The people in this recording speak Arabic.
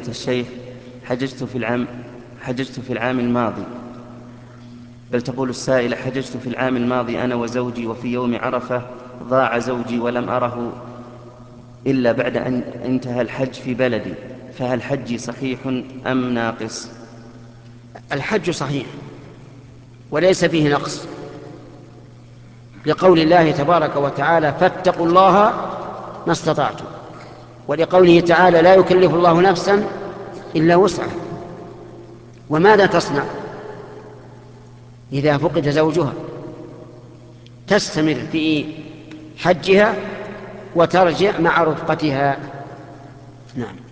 الشيخ حججت في العام الماضي. بل تقول السائلة: حججت في العام الماضي أنا وزوجي، وفي يوم عرفة ضاع زوجي ولم أره إلا بعد أن انتهى الحج في بلدي، فهل حجي صحيح أم ناقص؟ الحج صحيح وليس فيه نقص، لقول الله تبارك وتعالى: فاتقوا الله ما استطعتم، ولقوله تعالى: لا يكلف الله نفسا إلا وسعها. وماذا تصنع إذا فقد زوجها؟ تستمر في حجها وترجع مع رفقتها. نعم.